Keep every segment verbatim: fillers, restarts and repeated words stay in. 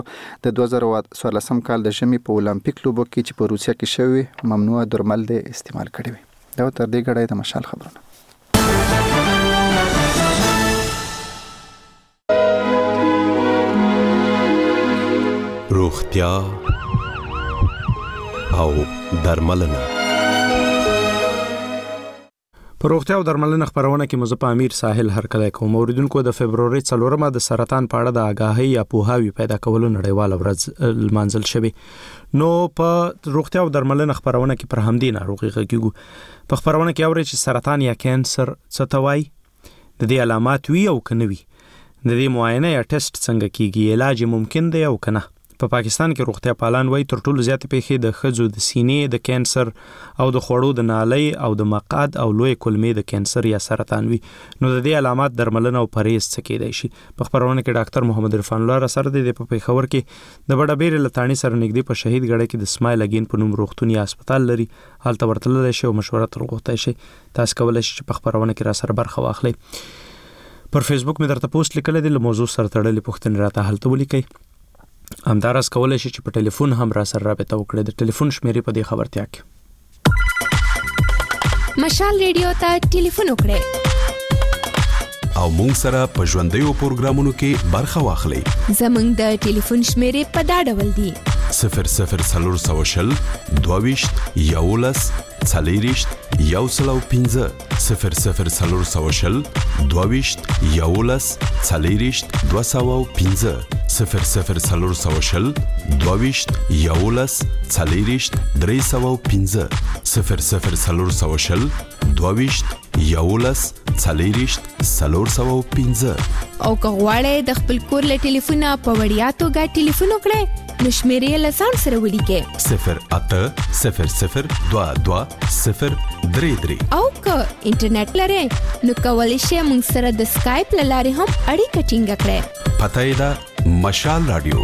د دوه زره څوارلسم کال د ژمي په اولمپیک لوبو کې چې په روسیه کې شوی ممنوع درمل د استعمال کړي وي. دا تر دې غړې د مشال خبرونه. روغتیا او درملنه. په روغتیا او درملنه خبرونه کې مزه په امیر ساحل هرکلی کوم. اوریدونکو د فبرवरी څلورمه د سرطان په اړه د آگاهی یا پوهاوی پیدا کولو نړیواله ورځ لمانځل شوې. نو په روغتیا او درملنه خبرونه کې پر همدې ناروغي غږیږو. په خبرونه کې اوري چې سرطان یا کانسر څه ته وایي، د دې علامات وی او کنه وی، د دې معاینه یا ټیسټ څنګه کیږي، علاج ممکن دی او کنه. په پا پاکستان کې روغتیا پالان وایي تر ټولو زیات پیښې د خځو د سینې د کانسر او د خوړو د نالۍ او د مقعد او لوی کولمې د کانسر یا سرطان وي. نو د دې علامات درملنه او پرهیز څه کېدای شي. په خبرونه کې ډاکټر محمد عرفان الله سره د په پیښور کې د بډابیر لتانی سره نږدې په شهید غړي کې د سمایل اگین په نوم روغتوني هسپتال لري. حالت ورتلل شي او مشوره تر غوښتای شي. تاسو کولای شئ په خبرونه کې را سره برخه واخلئ. پر فیسبوک مې درته پوسټ لیکل دي، له موضوع سره تړلې پوښتنې راته حل ولیکئ. همدارس کولای شي چې په ټلیفون هم را سره رابطه وکړئ. د ټلیفون شمیرې په دې خبرتیا کې مشال ریډیو ته ټلیفون وکړئ او مونږ سره په ژوندیو پروګرامونو کې برخه واخلئ. زمونږ د ټلیفون شمیرې په دا ډول دي: صفر صفر څلور سوه شل دوه ویشت یولس څلېرویشت یو سل او پنځه صفر صفر څلور سوه شل دوه ویشت یولس څلېرویشت دوه سوه او پنځه صفر صفر څلور سوه شل دوه ویشت یولس څلېرویشت درې سوه او پنځه صفر صفر څلور سوه شل دوه ویشت یولس څلېرویشت څلور سوه او پنځه. او که غواړئ د خپل کور له ټلیفونه په وړیا توګه ټلیفون وکړئ نو شمیرې له ځان سره ولیکئ: صفر اته صفر صفر دوه دوه صفر درې درې. او که انټرنیټ لرئ نو کولی شئ موږ سره د سکایپ له لارې هم اړیکه ټینګه کړئ. پته یې ده مشال رادیو.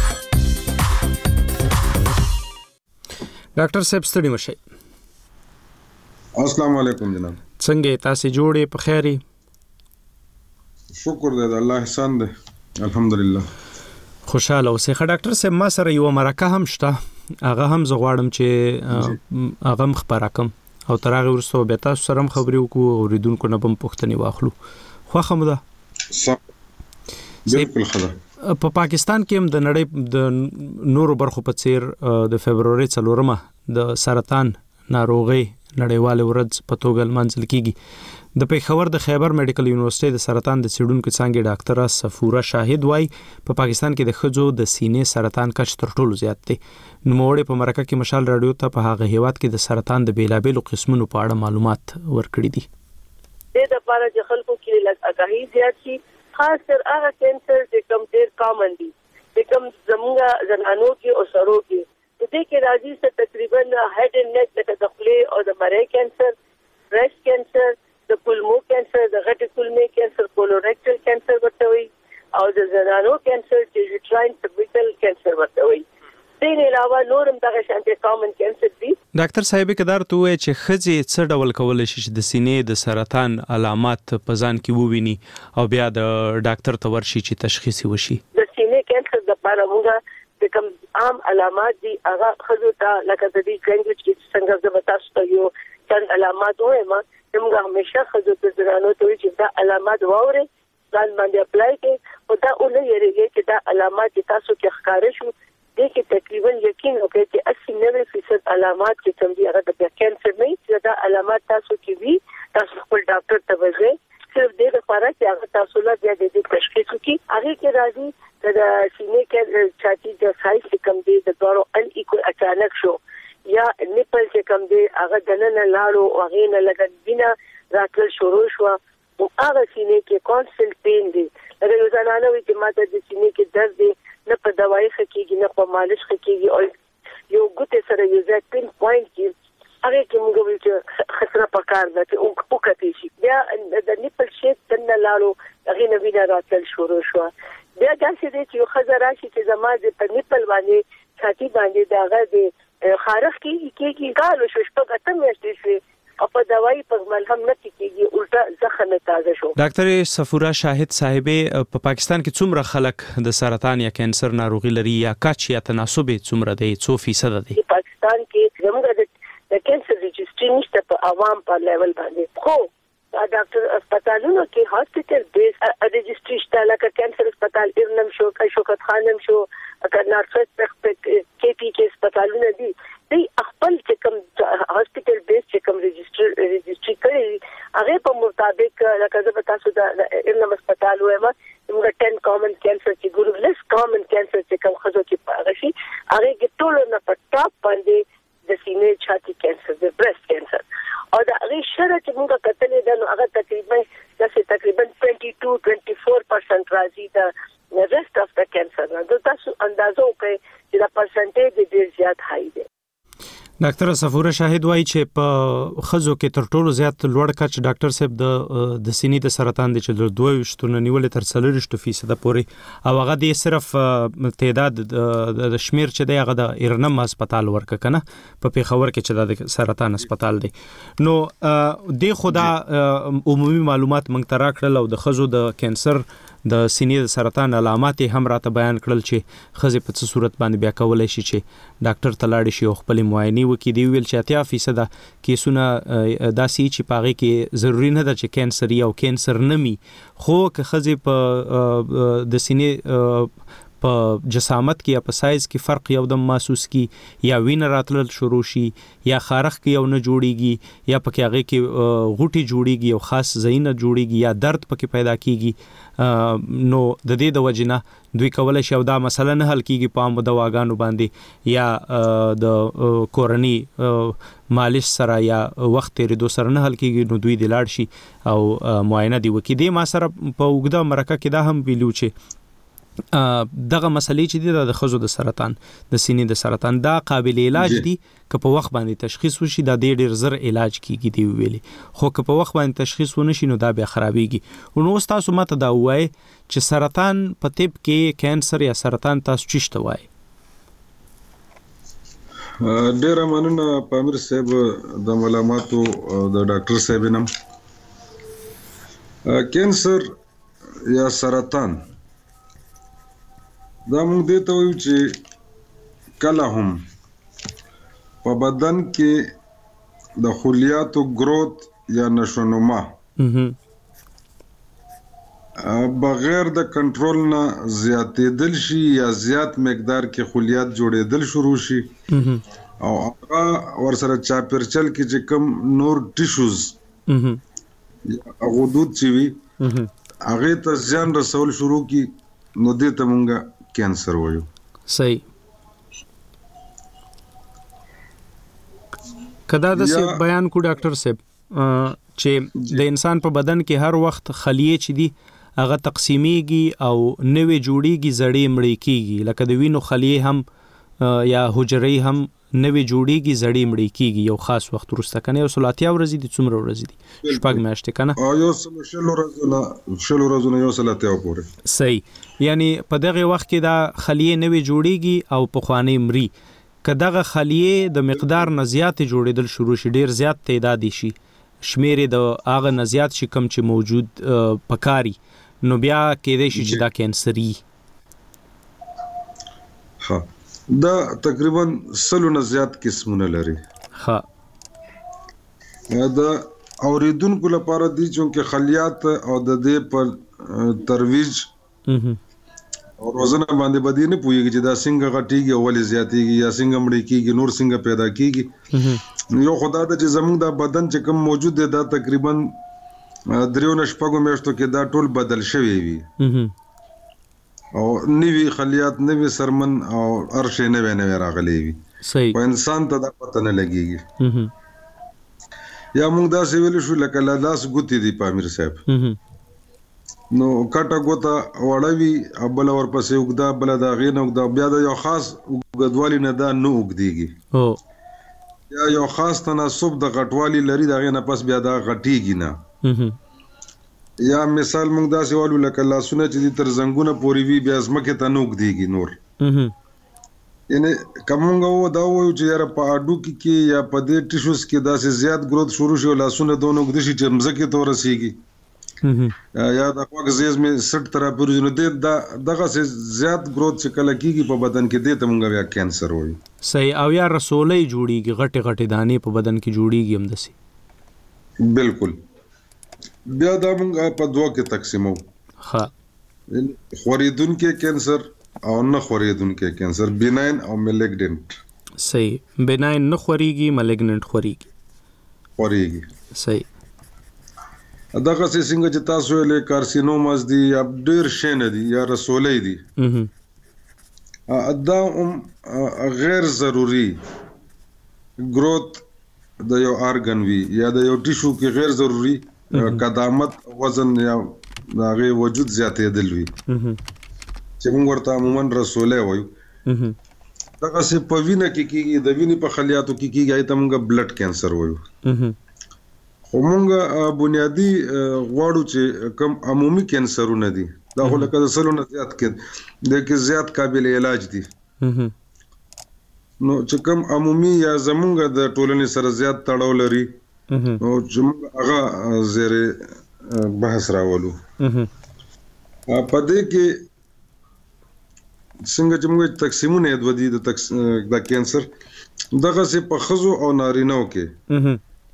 ډاکټر صاحب ستړي مشئ. السلام علیکم جناب. څنګه تاسو جوړې په خیري؟ شکر دې د الله احسان دی، الحمدلله. خوشاله اوسئ. ډاکټر صاحب ما سره یو مرکه هم شته، هغه هم زه غواړم چې هغه هم خبره کړم او تر هغه وروسته بیا تاسو سره هم خبرې وکړو، اوریدونکو نه به هم پوښتنې واخلو. خوښه مو ده؟ بالکل ښه ده. په پاکستان کې هم د نړۍ د نورو برخو په څیر د فبرवरी څلورمه د سرطان ناروغي نړیواله ورځ په توګه لمانځل کیږي. د پیښور د خیبر میډیکل یونیورسيټي د سرطان د څېړونکو څانګې ډاکټره صفوره شاهد وايي په پاکستان کې د ښځو د سینې سرطان کچ تر ټولو زیات دی. نوموړي په مرکه کې مشال رادیو ته په هغه هیواد کې د سرطان د بیلابېلو قسمونو په اړه معلومات ورکړي دي. د لپاره چې خلکو کې لږ آگاهي زیات شي، خاص تر هغه کانسر چې کوم ډېر کامن دي، چې کوم زموږ زنانو کې او سړو کې. د دې کې راځي چې تقریبا هډ اینڈ نیک د خولې او د مرۍ کانسر، برېست کانسر، د کولمو کانسر، د غټې کولمې کانسر، کولوریکټل کانسر ورته وي، او د زنانو کانسر چې یوټراین سبمیټل کانسر ورته وي. دې علاوه نور هم دغه شانتي کامن کانسر دي. ډاکټر صاحب کدار ته وایي چې ښځې څه ډول کولای شي چې د سینې د سرطان علامات په ځان کې وویني او بیا د ډاکټر ته ورشي چې تشخیص وشي؟ د سینې کانسر لپاره موږ د کوم عام علامات دي هغه خزو ته لکه د دې لنګویج کې څنګه زه تاسو ته یو څن علامات وایم، موږ همیشه خزو ته ځانو ته چې دا علامات واوري ځان باندې اپلای کړي او دا اونې یریږي چې دا علامات تاسو کې ښکار شو. دې کې تقریبا یقین وکړئ چې اسی نوے فیصد علامات چې کوم دي هغه د کانسر نه چې دا علامات تاسو کې وي، تاسو خپل ډاکټر ته وځئ صرف دې لپاره چې هغه تاسو له بیا د تشخیص وکړي. هغه کې راځي د سینې کې چاتی د سایز کم دی د دوړو ان ایکوال اچانک شو یا نیپل چې کم دی هغه دننه لاړو او هغه نه لګد بنا راتل شروع شو او هغه سینې کې کانسټنټ پین دی. لکه یو ځانانه وي چې ماته د سینې کې درد دی، نه په دوايي خکېږي نه په مالش خکېږي او یو ګوته سره یو ځای پین پوینټ کې هغه کې موږ ویل چې خسره پکار ده چې او وکړي شي. بیا د نیپل شیپ دننه لاړو هغه نه وینا راتل شروع شو. بیا داسې دی چې یو ښځه راشي چې زما د په نیپل باندې چاتی باندې دغه د خارښ کې کېږي ګالو شو شپږ اته میاشتې شوې او په دوايي په ملهم نه کیږي، الټا زخم تازه شو. ډاکټر صفورا شاهد صاحب په پاکستان کې څومره خلک د سرطان یا کانسر ناروغي لري یا کچ یا تناسب څومره دی، څو فیصد دی؟ په پاکستان کې زموږ د کانسر رجسټری نشته په عوام په لیول باندې، خو ډاکټر هسپتالونو کې هاسپټل بیس رجسټری شته، لکه کانسر هسپتال ارنم شو، شوکت خانم شو، نارسس کې پی کې هسپتالونه دي، دوی خپل چې کوم هاسپټل بیس چې کوم رجسټر رجسټری کړي هغه په مطابق، لکه زه تاسو د ارنم هسپتال وایم موږ ټن کامن کانسر چې ګورو، لس کامن کانسر چې کوم خزو کې پاره شي هغه کې ټول نه په ټاپ باندې د سینې چھاتی کانسر، د برست کانسر، او دا هغه شره چې موږ کتلې ده نو هغه تقریبا داسې تقریبا باندې دوه چارلیس پرسنټ راځي د رست اف د کانسر نه. دا تاسو اندازو کوي چې دا پرسنټیج ډیر زیات هاي دی. ډاکټر صفوره شاهد وایي چې په خزو کې تر ټولو زیات لوړ کچ ډاکټر صاحب د د سینې د سرطان د چلو دوه وشتونه نیولې تر څلور فیصد پورې، او هغه د صرف تعداد د شمیر چې دی هغه د ارنم هسپتال ورکه کنه په پیښور کې چې د سرطان هسپتال دی. نو د خدا عمومي معلومات موږ ترا کړل او د خزو د کانسر د سینې د سرطان علامات هم راته بیان کړل چې خزې په څه صورت باندې بیا کولای شي چې ډاکټر تلاړي شي او خپل معاینه وکړي. دی ویل چې اتیا فیصد کیسونه داسې چې پاغي کې ضروری نه ده چې کانسر یا کانسر نمي، خو که خزې په د سینې په جسامت کې یا په سایز کې فرق یو دم محسوس کی یا وین راتلل شروع شي یا خارخ کې یو نه جوړیږي یا پکې هغه کې غوټي جوړیږي او خاص زینه جوړیږي یا درد پکې پیدا کیږي، نو د دې د وجنه دوی کولای شي او دا مسله نه حل کیږي په عام دواګانو باندې یا د کورنی مالش سره یا وخت تیرې دو سره نه حل کیږي، نو دوی د لاړ شي او معاینه دی وکړي. د ما سره په وګړه مرکه کې دا هم ویلو چې دغه مسلې چې د خزو د سرطان د سینې د سرطان دا قابل علاج دي که په وخت باندې تشخیص وشي دا ډېر زر علاج کیږي دی ویلي، خو که په وخت باندې تشخیص ونشي نو دا بیا خرابېږي. نو تاسو ماته دا وایي چې سرطان په طب کې کانسر یا سرطان تاسو چشته وایي؟ ډېر مننه پامیر صاحب د معلوماتو د ډاکټر صاحب نم. کانسر یا سرطان دا موږ دې ته وایو چې کله هم په بدن کې د خلیاتو گروث یا نشونما بغیر د کنټرول نه زیاتېدل شي یا زیات مقدار کې خلیات جوړېدل شروع شي او هغه ورسره چاپیرچل کې چې کوم نور ټیشوز یا غدود چې وي هغه ته زیان رسول شروع کی، نو دې ته مونږه کانسر وایو. صحیح. کدا د څه بیان کو ډاکټر صاحب چې د انسان په بدن کې هر وخت خلیې چې دي هغه تقسیمیږي او نوې جوړیږي، زړې مړې کیږي، لکه د وینو خلیې هم یا حجرې هم نوې جوړیږي، زړې مړې کیږي یو خاص وخت وروسته کنه. یو سلاتیا ورځې دي څومره ورځې دي؟ شپږ میاشتې کنه. او یو شلو ورځې شلو ورځې یو سلاتیا پورې. صحیح. یعنی په دغه وخت کې دا خلیې نوې جوړیږي او په خواني مري، کداغه خلیې د مقدار نه زیات جوړېدل شروع شي، ډیر زیات تعداد شي، شمیر د هغه نه زیات شي کم چې موجود پکاري، نو بیا کېدای شي چې دا کانسري. ها دا تقریبا سلو نه زیات قسمونه لري. ها دا اوریدونکو لپاره دي چې خلیات او د دې پر ترویج او روزنه باندې بدی نه پويږي چې دا څنګه غټيږي او ولې زیاتېږي یا څنګه مړې کیږي، نور څنګه پیدا کیږي. یو خدای ته چې زموږ د بدن چې کوم موجود دی دا تقریبا دریو نشپګو میاشتو کې دا ټول بدل شوی وي او نوی خلیات نوی سرمن او ارشه نوی نوی راغلی وي. صحیح. په انسان ته دا پته نه لګيږي. یا موږ دا څه ویل شو لکه لاس ګوتی دی پامیر صاحب، نو کټه ګوتا وړوي ابل ورپسې وګدا بل دا غین وګدا بیا د یو خاص وګدوالي نه دا نو وګديږي او یا یو خاص تناسب د غټوالي لري دا غین پس بیا دا غټيږي نه. یا مثال موږ دا سوالو لکه لاسونه چې تر زنګونه پوري وي بیا زمکه ته نو وګديږي نور، یعنی کومه و دا وایو چې یاره په اډو کې کې یا په دې ټیشوز کې داسې زیات گروث شروع شي او لاسونه دونه وګد شي چې مزکه ته ورسیږي یا د خوګزیز می سټ تر پورې نو دې دغه سه زیات گروث چې کله کېږي په بدن کې دې ته موږ بیا کینسر وایو. صحیح. او یا رسولې جوړیږي غټه غټه دانې په بدن کې جوړیږي هم دسي. بالکل. بیا دا موږ په دوه کې تقسیمو. ها. خوریدونکو کینسر او نه خوریدونکو کینسر، بیناین او ملیګننت. صحیح. بیناین نه خوريږي، ملیګننت خوريږي. خوريږي. صحیح. دغه څنګه چې تاسو له کارسینوماز دي یا ډیر شین دي یا رسولې دي دا هم غیر ضروری گروث د یو ارګن وی یا د یو ټیشو کې غیر ضروری قدامت وزن یا دغه وجود زیاتېدل وی چې موږ ورته عموما رسولې وایو. دغه څه په وینه کې کېږي، د وینې په خلیاتو کې کېږي، ایته موږ بلډ کینسر وایو. خو موږ بنیادی غواړو چې کوم عمومي کینسرونه دي دا خو لکه د سلو نه زیات کې د کې زیات قابل علاج دي. نو چې کوم عمومي یا زمونږ د ټولنې سره زیات تړاو لري نو چې موږ هغه زیره بحث راولو. په دې کې څنګه چې موږ تقسیمونه د ودی د د کینسر دغه سه په خزو او نارینهو کې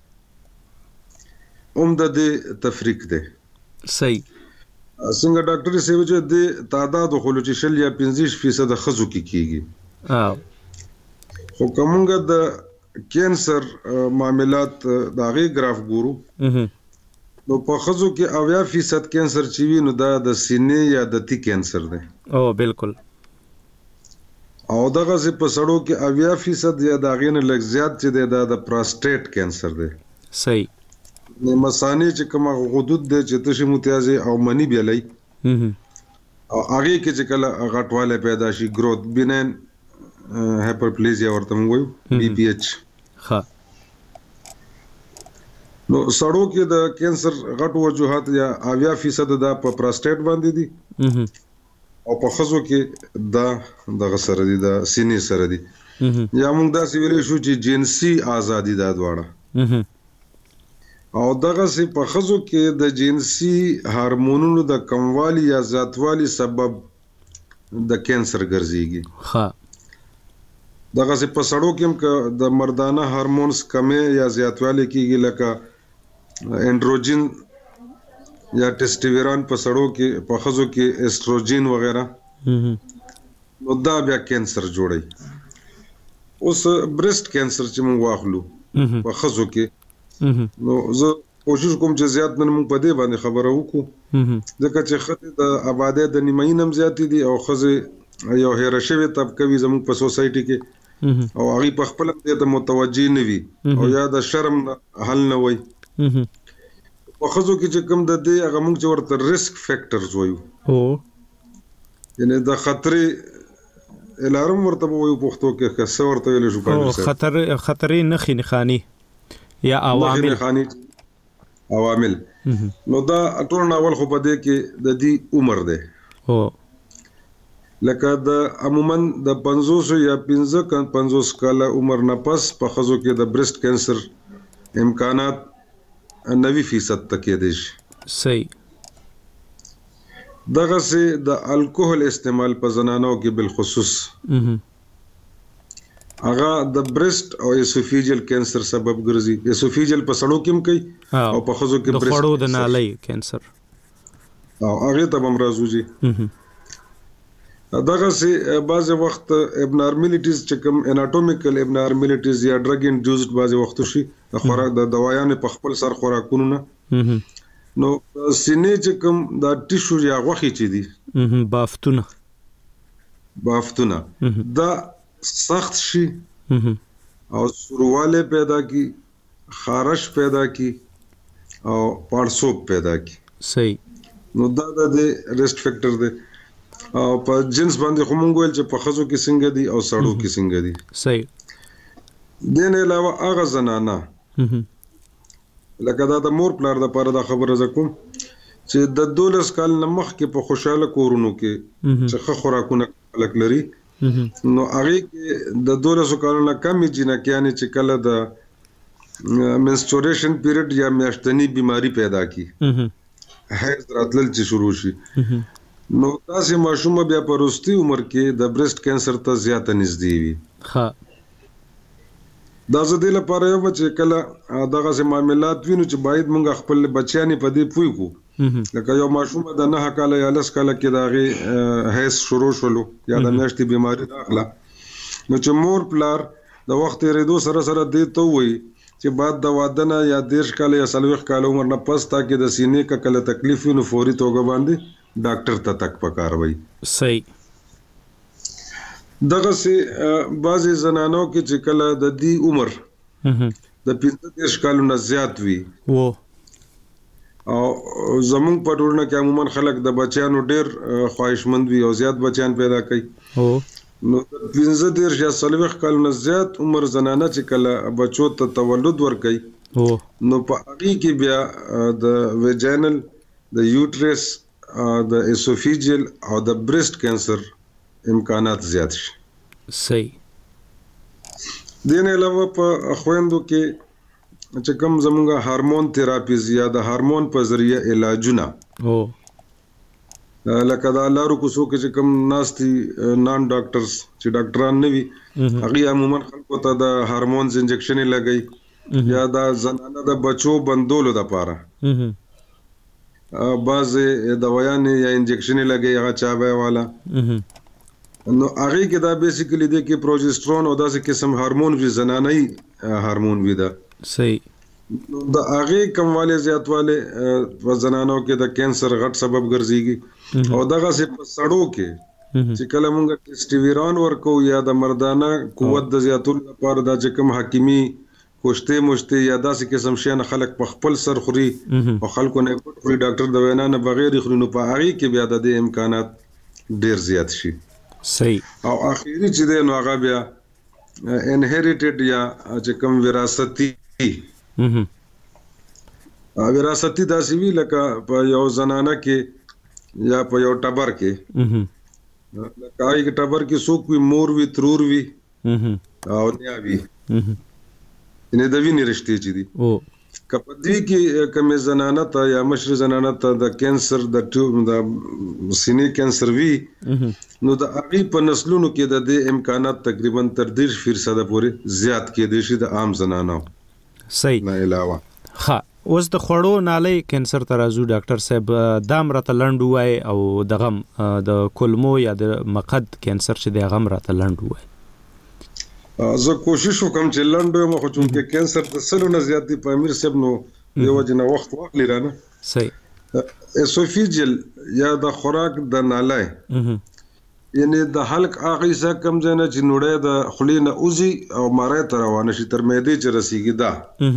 عمده د تفریق ده. صحیح. څنګه ډاکټر سیو چې د تعداد خو چې شل یا پنځه فیصد خزو کې کیږي. اه. خو کومه د کینسر معاملات د غي گراف ګورو نو په خزو کې اویا فیصد کینسر چې وي نو دا د سینې یا د تی کینسر ده. او بالکل. او دغه سه په سړو کې اویا فیصد یا د غین لږ زیات چې د د پروستات کینسر ده. صحیح. نو مسانی چې کومه غدود ده چې تشي متیازه او منی بیلای او هغه کې چې کله غټواله پیدا شي گروث بیناین هایپرپلیزیا ورته موږ بي پی ایچ. ها. نو سړو کې د کینسر غټ وجوهات یا اویا فیصد د په پروستات باندې دي او په خزو کې دا د غسر دي د سینې سره دي یا موږ دا سی ویلې شو چې جنسي ازادي دا دواړه او دغه سي په خزو کې د جنسي هورمونونو د کموالي یا زیاتوالي سبب د کینسر ګرځيږي. ها. دغه سي په سړو کې هم د مردانه هورمونز کمې یا زیاتوالي کېږي لکه انډروجن یا ټیسټوستيرون په سړو کې په خزو کې استروجن وغیرہ نو دا بیا کینسر جوړي. اوس برست کینسر چې موږ واخلو په خزو کې نو زه کوشش کوم چې زیات نن موږ په دې باندې خبره وکړو ځکه چې خته د آبادی د نیمه نیم زیات دي او خزه یو هرشوي طبقه وي زموږ په سوسايټي کې او هغه په خپل ته متوجي نه وي او یا د شرم حل نه وي. په خزو کې چې کوم د دې هغه موږ چې ورته ریسک فیکټرز وایو او یعنی د خطر الارم ورته وایو پښتو کې څه ورته ویل شو په خطر خطرې نه خنخاني یا عوامل عوامل نو دا ټول ناول خو په دې کې د دې عمر ده او لکه د عموما د پنځوس یا پنځه کاله عمر نه پس په خزو کې د برست کینسر امکانات نوي فیصد تک دي. صحیح. دغه سي د الکوهول استعمال په زنانو کې بالخصوص هغه د برست او اسوفیجل کینسر سبب ګرځي. اسوفیجل په سړو کې هم کوي او په خزو کې برست د خړو د نالۍ کینسر او هغه ته هم راځي. دغه سي بعض وخت ابنارمالیټیز چې کوم اناټومیکل ابنارمالیټیز یا ډرګ انډیوسډ بعض وخت شي د خوراک د دوايانو په خپل سر خوراکونو نه نو سینې چې کوم د ټیشو یا غوخي چي دي بافتونه بافتونه دا سخت شي او سرواله پیدا کی خارش پیدا کی او پړسوب پیدا کی. صحیح. نو دا د ریسک فیکټر دی او په جنس باندې کوم ویل چې په خزو کې څنګه دي او سړو کې څنګه دي. صحیح. دین علاوه هغه زنانه لکه دا د مور پلار د پاره د خبره زکوم چې د دولس کال نمخ کې په خوشاله کورونو کې چې خه خوراکونه لک لري نو هغه کې د دولسو کالونو کمی جنکیانې چې کله د منستوریشن پیریډ یا میاشتنی بیماری پیدا کی حیض راتلل چې شروع شي نو تاسو ماشوم بیا په وروستي عمر کې د بریسټ کینسر ته زیاته نږدې وي. ها دا زده لپاره یو چې کله دغه سه معاملات وینو چې باید مونږ خپل بچیانی په دې پوي کو لکه یو ماشوم د نه کاله یا لس کاله کې داغه حیض شروع شولو یا د میاشتې بیماری راغله نو چې مور پلار د وخت ریدو سره سره دې ته وي چې بعد د واده نه یا دیرش کاله یا سلويخ کاله عمر نه پس تا کې د سینې کا کله تکلیف نو فوري توګه باندې ډاکټر ته تک پکاروي. صحیح. دغه سي بعضي زنانو کې چې کله د دې عمر د پنځه کالو نه زیات وي وو او زمونږ په ټولنه کې عموما خلک د بچیانو ډېر خواهشمند وي او زیات بچیان پیدا کوي. هو نو پنځه دیرش یا سلويخ کالو نه زیات عمر زنانه چې کله بچو ته تولد ورکوي هو نو په هغه کې بیا د ویجینل د یوټرس د اسوفیجل او د بریسټ کینسر امکانات زیات شي. صحیح. دین علاوه په خويندو کې چې کوم زموږه هارمون تھراپیز یا د هارمون په ذریعہ علاجونه هو لکه دا لارو کوڅو کې چې کوم ناستي نان ډاکټرز چې ډاکټران نه وي هغه عموما خلکو ته د هارمونز انجکشن لګي یا د زنانه د بچو بندولو لپاره بعض دوايان یا انجکشن لګي هغه چابه والا نو هغه کې دا بیسیکلی دی کې پروجسترون او داسې قسم هارمون وی زنانه هارمون وی دا. صحیح. د هغه کمواله زیاتواله په زنانو کې د کینسر غټ سبب ګرځيږي او دغه سه په سړو کې چې کله مونږ ټیسټیویران ورکو یا د مردانه قوت د زیاتول لپاره د چکم حکیمی کوشته مشته یا داسې قسم شي نه خلک په خپل سر خوري او خلکو نه خوري ډاکټر د وینا نه بغیر خوري په هغه کې بیا د امکانات ډیر زیات شي. صحیح. او اخیری چې د نو هغه بیا انهریټډ یا چې کوم وراثتي اه وراثتي داسې وی لکه په یو زنانه کې یا په یو ټبر کې لکه هغه ټبر کې څوک وی مور وی ترور وی او نیا وی نه د وینې رشتې چې دي او کپدې کې کوم زنانه ته یا مشر زنانه ته د کینسر د ټیوب د سینې کینسر وی نو د هغه په نسلونو کې د امکانات تقریبا تر دېرش فیصد پورې زیات کې دي چې د عام زنانو. صحیح. نه علاوه ها اوس د خړو نالۍ کینسر ترازو ډاکټر صاحب دام راته لنډ وای او دغم د کولمو یا د مقد کینسر چې د غم راته لنډ وای. زه کوشش وکم چې لنډ مخ چون کې کینسر د سلو نه زیات دی په امیر صاحب نو یو جنا وخت واخلې رانه. صحیح. اسوفیجل یا د خوراک د نالۍ یعنی د حلق هغه څه کم ځنه چې نوړې د خلینه اوزي او مارای تر روانه شي تر معدې چې رسیږي دا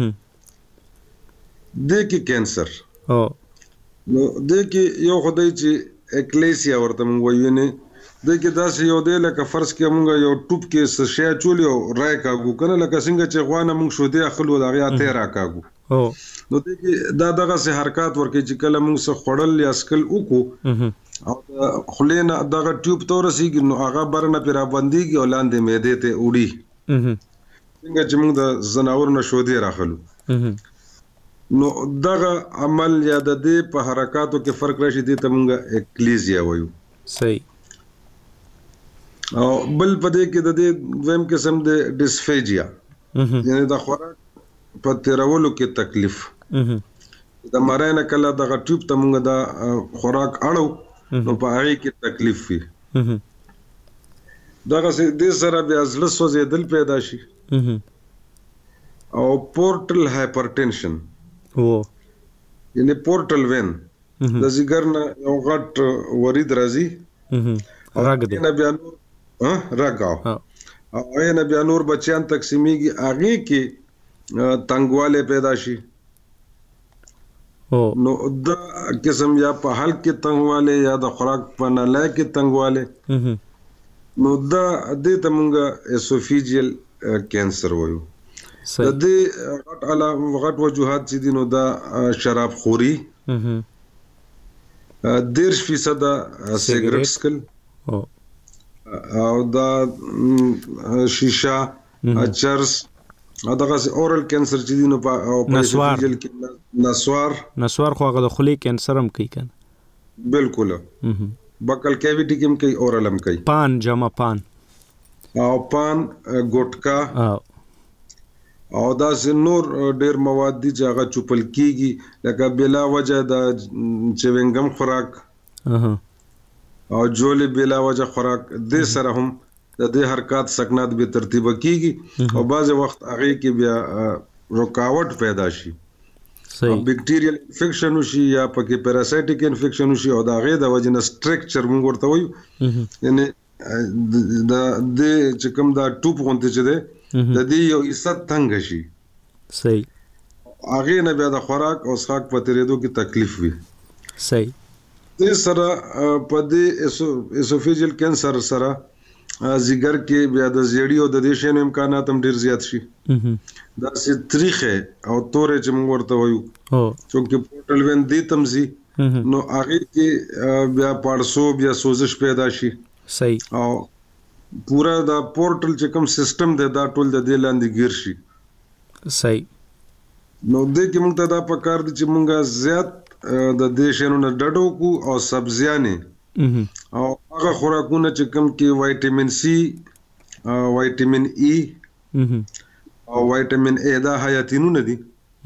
د کې کینسر او نو د کې یو خدای چې اکلیسیا ورته مونږ وایو نه د کې داسې یو دی لکه فرض کې مونږ یو ټوب کې سشیا چولی او رای کاګو کنه لکه څنګه چې غوانه مونږ شو دی خلو دا غیا ته را کاګو او نو د کې دا دغه سه حرکت ورکې چې کله مونږ سره خړل یا سکل وکړو او خلینا دغه ټیوب تورسیږي نو هغه برنه پیرا بنديږي او لاندې معدې ته وړي څنګه چې موږ د زناور نشو دی راخلو نو دغه عمل یا د دې په حرکتو کې فرق راشي دي ته موږ اکلیزیا وایو. صحیح. او بل پدې کې د دې دویم قسم د ډیسفیجیا یعنی د خوراک په تیرولو کې تکلیف د مارانه کله دغه ټیوب ته موږ د خوراک اړو نو په هغه کې تکلیف وي دغه دې سره بیا زړه سوځېدل پیدا شي او پورټل هایپرټنشن او یعنی پورټل وین د زیګر نه یو غټ ورید راځي راګ دی نه بیا نور ها راګاو او نه بیا نور بچیان تقسیمیږي هغه کې تنګواله پیدا شي نو د قسم یا په حل کې تنګواله یا د خوراک په نلای کې تنګواله نو دا د تمونګه اسوفیجل کینسر وایو. د دې غټ علا غټ وجوهات چې دي نو دا شراب خوري دیرش فیصد سیګریټ سکل او دا شیشه چرس دغه اورال کینسر چې دي نو په نسوار نسوار نسوار خو هغه د خولې کینسر هم کوي کنه بالکل بکل کیویټی کې هم کوي اورال هم کوي پان جمع پان او پان ګټکا او او دا نور ډیر مواد دي چې هغه چوپل کیږي لکه بلا وجه د چوینګم خوراک او جولې بلا وجه خوراک د سره هم د دې حرکت سکنات به ترتیب کیږي او بعض وخت هغه کې بیا رکاوټ پیدا شي صحیح بیکټیریل انفیکشن وشي یا پکې پیراسایټیک انفیکشن وشي او دا غي د وجه نه سټرکچر موږ ورته وایو یعنی د د چې کوم دا ټوپ غونډه چې ده د دې یو عزت څنګه شي صحیح هغه نه بیا د خوراک او اسحاق په تیرېدو کې تکلیف وي صحیح د سره په دې اسوفیجل کینسر سره زیګر کې بیا د زیړی او د دیشن امکانات هم ډیر زیات شي دا سي تاریخه او تورې چې موږ ورته وایو او چې پورټل وین دي تمزي نو هغه کې بیا پړسو بیا سوزش پیدا شي صحیح او پورا دا پورټل چې کوم سیستم دی دا ټول د دې لاندې گیر شي صحیح نو د کې موږ ته دا پکار دي چې موږ زیات د دې شنو نه ډډو کو او سبزیانه او هغه خوراکونه چې کوم کې وایټامین سی وایټامین ای او وایټامین ای دا حیاتینونه دي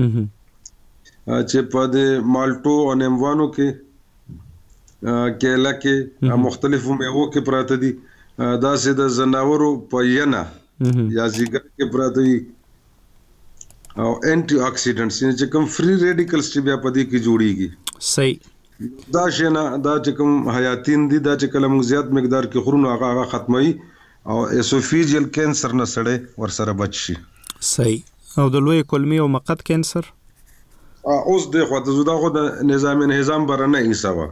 چې په د مالټو او نیموانو کې کېلا کې مختلفو میوو کې پراته دي دا سه د زناورو په ینا یا زیګر کې پراته دي او انټي اکسیډنټس چې کوم فری ریډیکلز چې بیا پدې کې جوړيږي صحیح دا شنه دا چې کوم حیاتین دي دا چې کلم زیات مقدار کې خورونو هغه هغه ختمي او اسوفیجل کینسر نه سړې ور سره بچ شي صحیح او د لوی کولمي او مقعد کینسر اوس د خو د زړه خو د نظام نظام برنه حسابه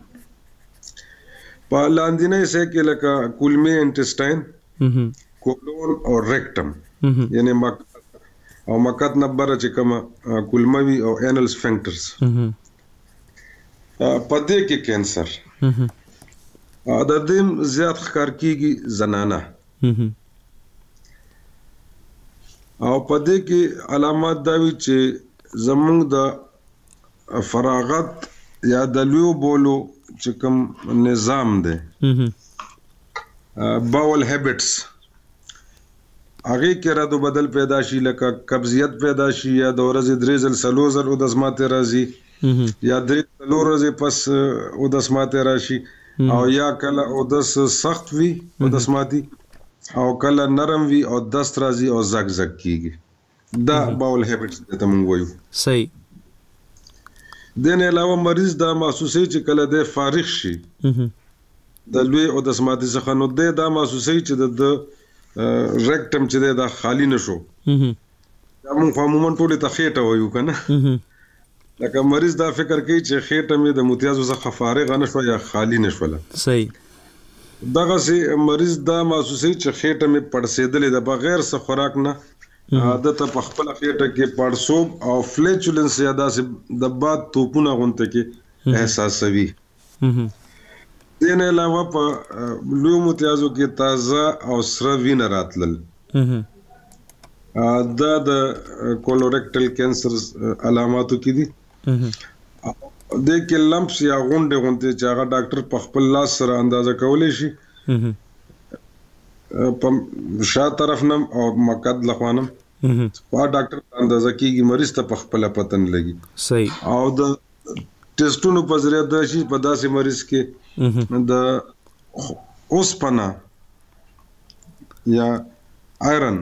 په لاندینه سه کې لکه کولمي انټسټاین کولون او ریکټم یعنی مک او مقعد نبره چې کوم کولموي او انل سفنکټرز په دې کې کینسر د دې زیات ښکار کیږي زنانه او په دې کې علامات دا وی چې زمونږ د فراغت یا د لیو بولو چې کوم نظام دی باول هابټس هغه کې را دو بدل پیدا شي لکه قبضیت پیدا شي یا د ورځې درې ځل سلوزر او د سماته راځي یا درې څلور پس او د سماته راشي او یا کله او د سخت وي او د سماتی او کله نرم وي او دست راځي او زګ زګ کیږي دا باول هابټس ته موږ وایو صحیح دین علاوه مریض دا محسوسي چې کله د فارغ شي د لوی او د سماعتي څخه نو د دا محسوسي چې د ریکټم چې دا خالی نشو دا موږ عموما ټول ته خېټه وایو کنه لکه مریض دا فکر کوي چې خېټه مې د متیازو څخه فارغ نشو یا خالی نشوله صحیح دغه سي مریض دا محسوسي چې خېټه مې پړسېدلې د بغیر څه خوراک نه عادت په خپل خېټه کې پړسوب او فلیچولنس یا داسې د باد توپونه غونته کې احساسوي دین علاوه په لوی متیازو کې تازه او سره وینه راتلل دا د کولوریکټل کینسر علاماتو کې دي د کې لمپس یا غونډه غونته چې هغه ډاکټر په خپل لاس سره اندازه کولای شي په شا طرف نم او مقعد لخوانم په ډاکټر اندازه کیږي مریض ته په خپل پتن لګي صحیح او د ټیسټونو په ذریعہ د شي په داسې مریض کې د اوسپنا یا آیرن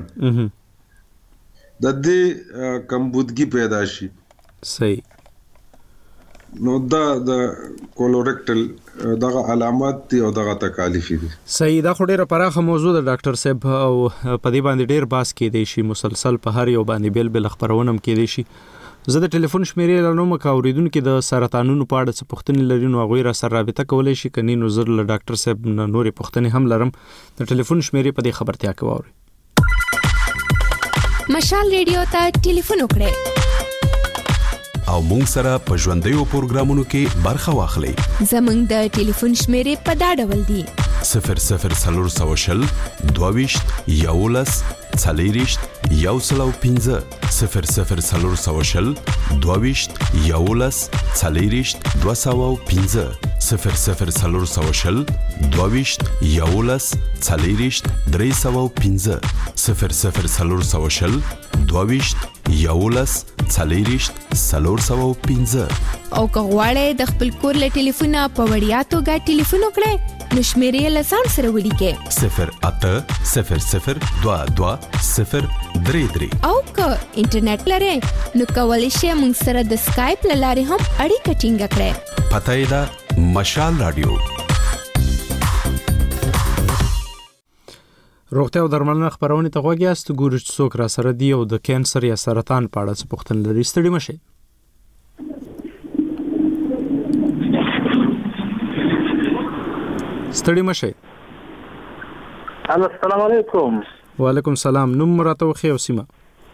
د دې کمبودګي پیدا شي صحیح نو دا د کولوریکټل دغه علامات دي او دغه تکالیف دي صحیح دا خو ډیره پراخه موضوع د ډاکټر صاحب او په دې باندې ډیر باس کې دی شي مسلسل په هر یو باندې بل بل خبرونه هم کې دي شي زه د ټلیفون شمیرې لرم که اوریدونکو د سرطانونو په اړه څه پوښتنې لري نو هغوی را سره رابطه کولی شي کني نو زه له ډاکټر صاحب نه نورې پوښتنې هم لرم د ټلیفون شمیرې په دې خبرتیا کې واورئ مشال ریډیو ته ټلیفون وکړئ او مونږ سره په ژوندیو پروګرامونو کې برخه واخلئ زمونږ د ټلیفون شمیرې په دا ډول دي صفر صفر څلور سوه شل دوه ویشت یولس څلېرویشت یو سل او پنځه صفر صفر څلور سوه شل دوه ویشت یولس څلېرویشت دوه سوه او پنځه صفر صفر څلور سوه شل دوه ویشت یولس څلېرویشت درې سوه او پنځه صفر صفر څلور سوه شل دوه ویشت یولس څلېرویشت څلور سوه او پنځه او که غواړئ د خپل کور له ټلیفونه په وړیا توګه ټلیفون وکړئ نو شمیرې له ځان سره ولیکئ صفر اته صفر صفر دوه دوه صفر درې درې او که انټرنیټ لرئ نو کولی شئ موږ سره د سکایپ له لارې هم اړیکه ټینګه کړئ. پته یې ده مشال رادیو. روغتیا او درملنه خبرونه ته غوږی است ګورج څوک را سره دی او د کانسر یا سرطان په اړه څه پوښتنه لري. ستړي مشه. ستړي مشه. السلام علیکم. وعلیکم السلام. نوم راته وخی او سیمه.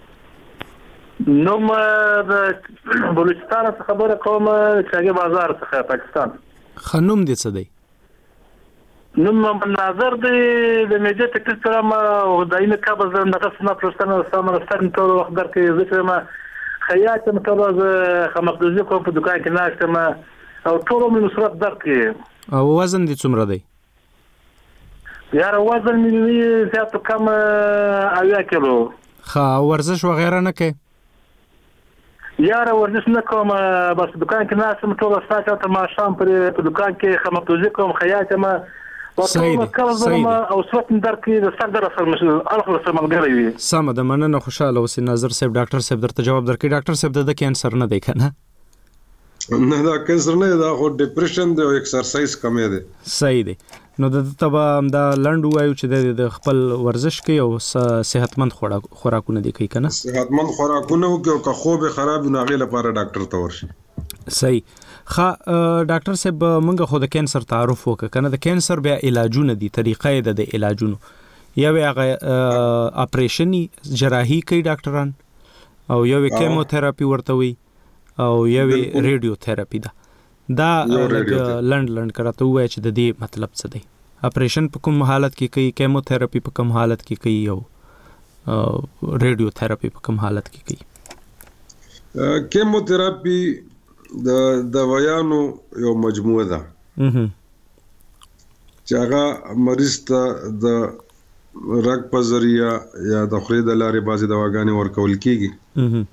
نوم د بلوچستان څخه خبره کوم چې بازار څخه پاکستان. خنوم دې څه دی؟ نوم مناظر دی د میجر تکلیف سره ما او داینه قبض د نفسنا پرستانه سره ستن ټول وخت درکې ذکر ما خیاط متوازه خمسدوزي کوم په دکان کې ناشته ما او ټول مې نصرت درکې. او وزن دې څومره دی؟ یار وزن مې زیات کم اویا کیلو. ښه ورزش وغیرہ نه کوي؟ یار ورزش نه کوم بس دکان کې ناشته ټول ساعت ته ما شام پر دکان کې خمسدوزي کوم خیاط ما صحیح صحیح او صوت درکې د سر در سره مشل الخ سره ملګری وي. سم د مننه خوشاله اوسې ناظر صاحب. ډاکټر صاحب درته جواب درکې. ډاکټر صاحب د کانسر نه دی کنه؟ نه دا کانسر نه دا خو ډیپریشن دی او ایکسرسایز کمې دی. صحیح دی. نو د تبا دا لند وایو چې د خپل ورزش کوي او صحتمند خوراکونه دی کوي کنه؟ صحتمند خوراکونه او که خوب خراب نه غي لپاره ډاکټر ته ورشي. صحیح. خا ډاکټر صاحب موږ خو د کانسر تعارف وکړه کنه. د کانسر بیا علاجونه دي طریقې د علاجونو یو هغه اپریشنی جراحي کوي ډاکټران او یو کیموتراپي ورته وي او یو ریډیو تھراپي ده. دا لند لند کراته وای چې د دې مطلب څه دی؟ اپریشن په کوم حالت کې کوي، کیموتراپي په کوم حالت کې کوي او ریډیو تھراپي په کوم حالت کې کوي؟ کیموتراپي د دوايانو یو مجموعه ده چې هغه مریض ته د رګ په ذریعہ یا د خولې د لارې بعضې دواګانې ورکول کیږي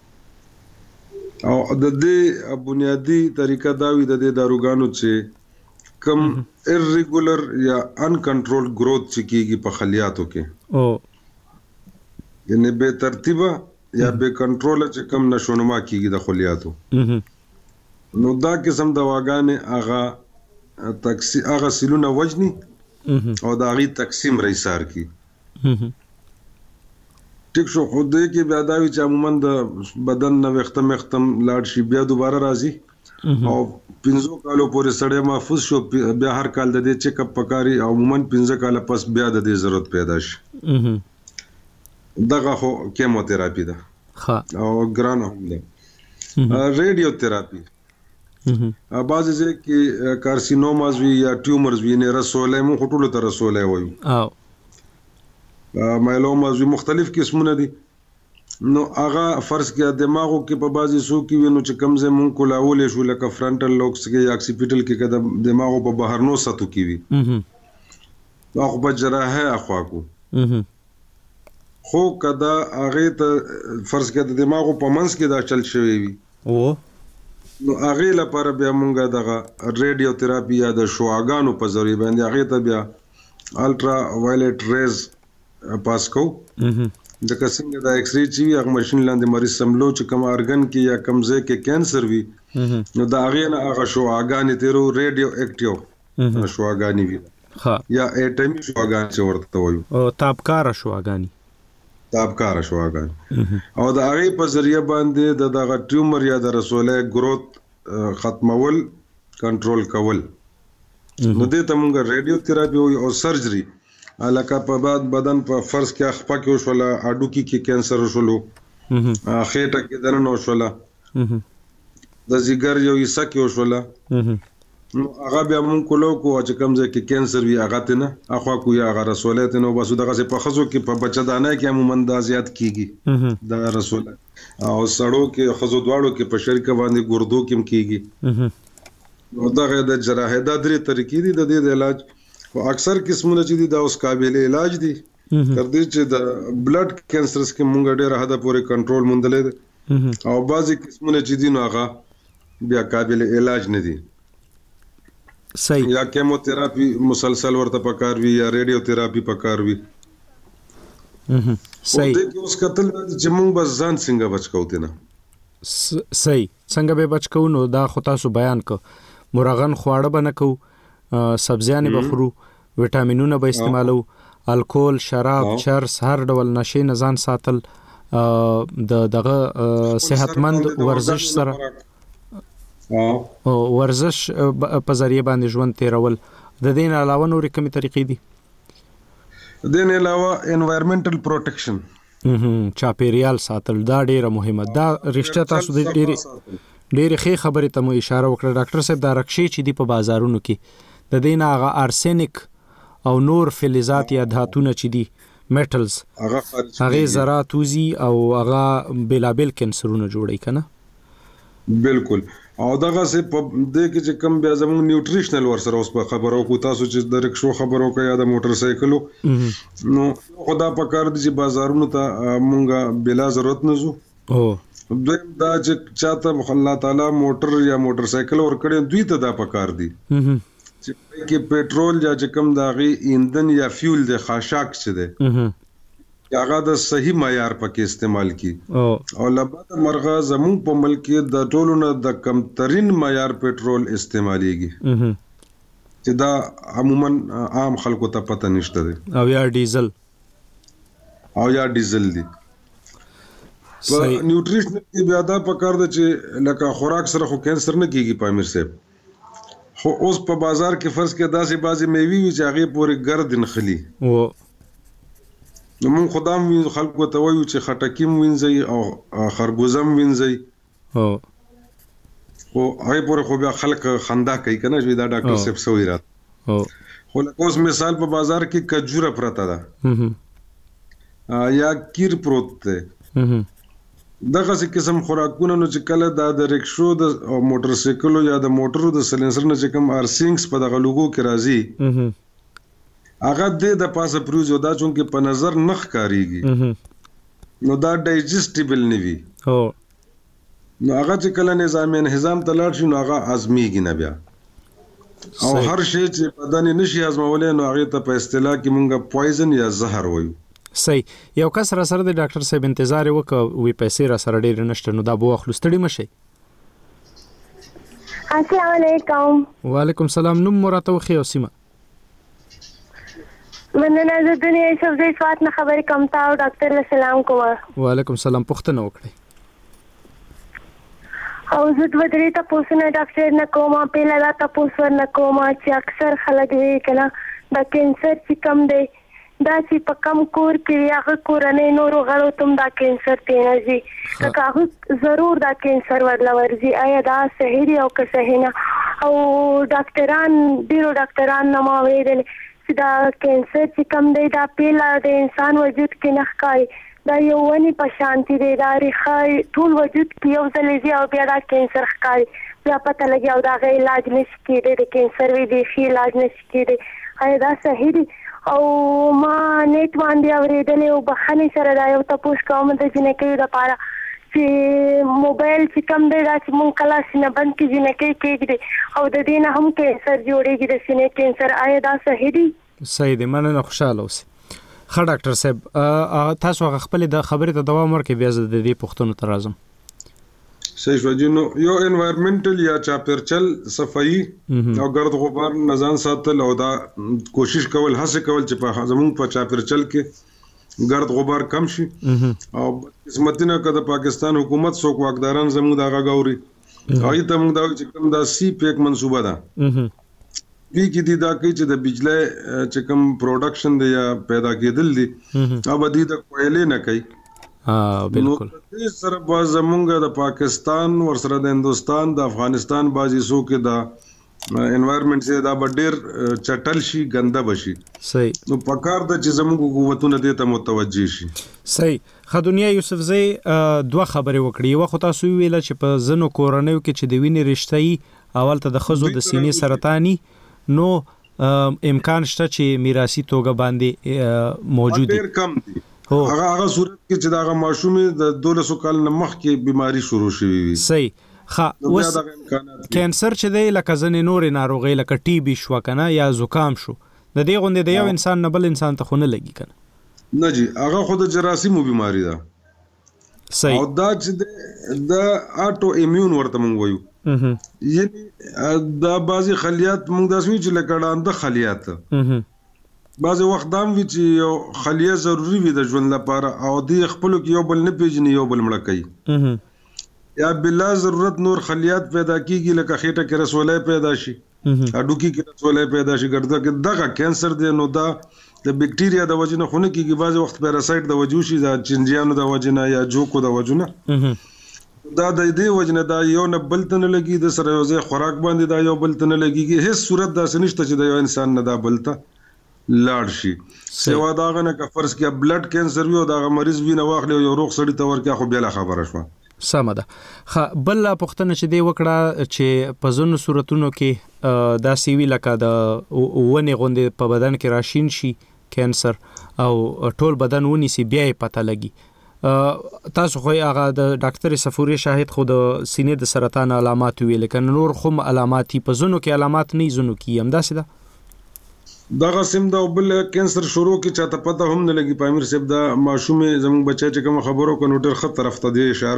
او د دې بنیادی طریقه دا وي د دې داروګانو چې کم irregular یا uncontrolled growth چې کیږي په خلیاتو کې او یعنی بے ترتیبه یا بے کنټرول چې کم نشونما کیږي د خلیاتو نو دا قسم دواګانې هغه تقسیم هغه سیلونه وجني او دا غي تقسیم رئیسار کی ټیک شو. خو دې کې بیا دا وی چې عموما د بدن نو وختم وختم لاړ شي بیا دوباره راځي او پنځو کالو پورې سړی محفوظ شو بیا هر کال د دې چیک اپ پکاري او عموما پنځه کال پس بیا د دې ضرورت پیدا شي. دغه خو کیموتراپي ده ها او ګران هم ده. ریډیو تھراپي بعضی ځای کې کارسینوماز وی یا ټیومرز وی نه رسولې مو خټولو ته رسولې وایو او مایلوماز وی مختلف قسمونه دي. نو هغه فرض کې دماغو کې په بعضی سو کې وینو چې کمزې مونږ کولاولې شو لکه فرنټل لوبس کې یا اکسیپیټل کې کده دماغو په بهرنو سطو کې وي نو خو په جراحه اخوا کو خو کدا هغه ته فرض کې د دماغو په منځ کې دا چل شوی وي او نو هغه لپاره بیا مونږه دغه ریډیو تھراپي یا د شواګانو په ذریعہ باندې هغه ته بیا الټرا وایلیټ ریز پاس کو د کسنګ د ایکس ری چې هغه ماشين لاندې مریض سملو چې کوم ارګن کې یا کمزې کې کانسر وي نو دا هغه نه هغه شواګانې تیرو ریډیو اکټیو شواګانی وي ها یا اټمی شواګان چې ورته وایو او تابکار شواګانی تابکار شواګان او دا هغه په ذریعہ باندې د دغه ټیومر یا د رسولې گروث ختمول کنټرول کول نو دې ته مونږ ریډیو تھراپي او سرجری الکه په بعد بدن په فرض کې اخپا کې وشوله اډو کې کې کانسر وشولو خېټه کې درنه وشوله د زیګر یو حصہ کې وشوله هغه بیا مونږ کولو کو چې کوم ځای کې کینسر وي هغه ته نه اخوا کو یا هغه رسولات نه بس دغه څه په خزو کې په بچدانه کې عموما دا زیات کیږي دا رسول او سړو کې خزو دواړو کې په شریکه باندې ګردو کې کیږي نو دغه د جراحي د درې طریقې دي د دې د علاج او اکثر قسمونه چې دي دا اوس قابل علاج دي تر دې چې د بلډ کینسرز کې مونږ ډېر حدا پورې کنټرول مونډلې دي او بعضی قسمونه چې دي نو هغه بیا قابل علاج نه دي صحیح یا کیموتراپی مسلسل ورته پکار وی یا ریډیو تراپی پکار وی صحیح د اوس کتل چې مونږ بس ځان څنګه بچکو ته نه صحیح څنګه به بچکو نو دا خو تاسو بیان کو مرغن خواړه بنه کو سبزیانه بخورو وټامینونه به استعمالو الکول شراب چرس هر ډول نشي نزان ساتل د دغه صحتمند ورزش سره او ورزش په ذریعہ باندې ژوند تیرول د دین علاوه نورې کومې طریقې دي د دین علاوه انوایرنمنټل پروټیکشن چاپیریال ساتل دا ډیره مهمه ده رښتیا تاسو د ډیره ډیره ښه خبره ته مو اشاره وکړه ډاکټر صاحب دا رکشي چې دی په بازارونو کې د دین هغه ارسنیک او نور فلزات یا دهاتونه چې دي میټلز هغه ذرات وزي او هغه بلابل کینسرونه جوړي کنه بالکل او دغه سه په دې کې چې کم بیا زموږ نیوټریشنل ورسره اوس په خبرو کو تاسو چې د رکشو خبرو کوي یا د موټر سایکلو نو خدا په کار دي چې بازارونو ته مونږه بلا ضرورت نه زو او دوی دا چې چاته الله تعالی موټر یا موټر سایکل ور کړی دوی ته دا په کار دي چې کې پېټرول یا چې کم داغي ایندن یا فیول د خاشاک څه ده هغه د صحیح معیار پکې استعمال کی او لبد مرغه زمون په ملک د ټولو نه د کم ترين معیار پېټرول استعماليږي چې دا عموما عام خلکو ته پته نشته دي او یا ډیزل او یا ډیزل دي په نیوټریشن کې بیا دا پکار ده چې لکه خوراک سره خو کینسر نه کیږي پامیر صاحب خو اوس په بازار کې فرض کې داسې بازي میوي وي چې هغه پورې ګردن خلی او نو مون خدام وی خلکو ته وایو چې خټکیم وینځي او خربوزم وینځي او او هغه پورې خو بیا خلک خندا کوي کنه چې دا ډاکټر صاحب سوې رات او خو لکه اوس مثال په بازار کې کجوره پرته ده یا کیر پروت ده دغه څه قسم خوراکونه نو چې کله دا د رکشو د موټر سایکلو یا د موټرو د سلنسر نه چې کوم ارسینګز په دغه لوګو کې راځي هغه د پاسه پروزو دا چونکه په نظر نخ کاریږي نو دا ډایجسټیبل نیوي او نو هغه چې کله نظام انهضام تلاړ شي نو هغه ازمیږي نه بیا او هر شی چې بدن نشي ازمولې نو هغه ته په اصطلاح کې مونږه پویزن یا زهر وایو صحیح یو کس را سره د ډاکټر صاحب انتظار وکړ وی پیسې را سره ډیر نشته نو دا بو خلستړی مشي السلام علیکم وعلیکم السلام نوم مراته خو سیمه مننه د دنیا سبزی سوات نه خبرې کوم تاسو ډاکټر له سلام کوم وعلیکم السلام پښتنه وکړئ او زه د ودرې ته پوښتنه ډاکټر نه کوم په لاله ته پوښتنه نه کوم چې اکثر خلک وی کنه دا کینسر چې کم دی دا چې په کم کور کې هغه کورنۍ نورو غړو تم دا کینسر تینځي که ضرور دا کینسر ورلا ورزي آیا دا صحیح دی او که صحیح نه او ډاکټران ډیرو ډاکټران نه ما ویل چې دا کینسر چې کم دی دا پیلا د انسان وجود کې نه ښکاري دا یو ونی په شانتي دی دا ریخای ټول وجود کې یو ځل زی او بیا دا کینسر ښکاري بیا پته لګي او دا غي علاج نشي کېدی د کینسر وی دی خي علاج نشي کېدی آیا دا صحیح دی او ما نیټ باندې اورېدلې او بخنه سره دا یو تاسو کوم د جنکې د پاره چې موبایل چې کم دی دا چې مونږ کله سینه بند کې جنکې کېږي او د دې نه هم کینسر جوړېږي د سینې کینسر آیا دا صحیح دی صحیح دی مننه خوشاله اوسئ ښه ډاکټر صاحب تاسو خپل د خبرې ته دوام ورکړئ بیا زه د دې پوښتنو ته راځم صحیح شو جنو یو انوایرنمنټل یا چاپیرچل صفائی او ګرد غبار نزان ساتل او دا کوشش کول هڅه کول چې په زمون په چاپیرچل کې ګرد غبار کم شي او قسمتونه کده پاکستان حکومت څوک واکداران زموږ دغه غوري هغه ته موږ دا چې کوم دا سی پیک منصوبه ده وی کی دي دا کې چې د بجلی چې کوم پروډکشن دی یا پیدا کېدل دي او د دې کویلې نه کوي ها بالکل نو سره باز زمونږ د پاکستان ور سره د هندستان د افغانستان بازي سو کې دا انوایرنمنت سي دا ډیر چټل شي ګنده بشي صحیح نو پکار د چې زموږ قوتونه دې ته متوجي شي صحیح خدونیا یوسف زئی دوه خبرې وکړې یو خو تاسو ویل چې په زنو کورنیو کې چې د وینې رشتهي اول ته د خزو د سینې سرطاني نو امکان شته چې میراثي توګه باندې موجود ډیر کم دي هغه هغه صورت کې چې دا ماشومې د دولسو کال نه مخکې بیماری شروع شوې وي صحیح خا وس کینسر چې دی لکه ځنې نورې ناروغۍ لکه ټي بي شو کنه یا زکام شو د دې غوندې د یو انسان نه بل انسان ته خو نه لګي کنه نه جی هغه خود جراثیمو بیماری ده صحیح او دا چې د اټو ایمیون ورته مونږ وایو یعنی دا بعضی خلیات مونږ داسې وی چې لکه ډانده خلیات بعضی وخت دام وی چې یو خلیه ضروری وي د ژوند لپاره او دی خپل کې یو بل نه پیژني یو بل مړ کوي یا بلا ضرورت نور خلیات پیدا کیږي لکه خېټه کې رسولای پیدا شي اډوکی کې رسولای پیدا شي ګرځا کې دغه کینسر دی نو دا د بکټیریا د وجې نه خونه کیږي بعض وخت پیراسایت د وجې شي دا چنجیانو د وجې نه یا جوکو د وجې نه دا د دې وجې نه دا یو نه بل ته نه لګي د سره یو ځای خوراک باندې دا یو بل ته نه لګيږي هیڅ صورت داسې نشته چې د یو انسان نه دا بل ته لاړ شي سوا داغه نه که فرض کې بلډ کینسر وي او دغه مریض وینه واخلي یو روغ سړی ته ورکړي خو بیا لا خبره شوه سمه ده خ بل پښتنه چې دی وکړه چې په زونو صورتونو کې دا سیوی لکه د ونې غوندې په بدن کې راشین شي کینسر او ټول بدن ونی سي بیا پته لګي تاسو خو هغه د ډاکټر صفوري شاهد خو د سینې د سرطان علامات ویل کنه نور خو علامات په زونو کې علامات نه زونو کې هم داسې ده دغه سیم دا بل کینسر شروع کی چاته پته هم نه لګي پامیر صاحب دا ماشومې زموږ بچی چې کوم خبرو کنو ډېر خط طرف ته دی اشاره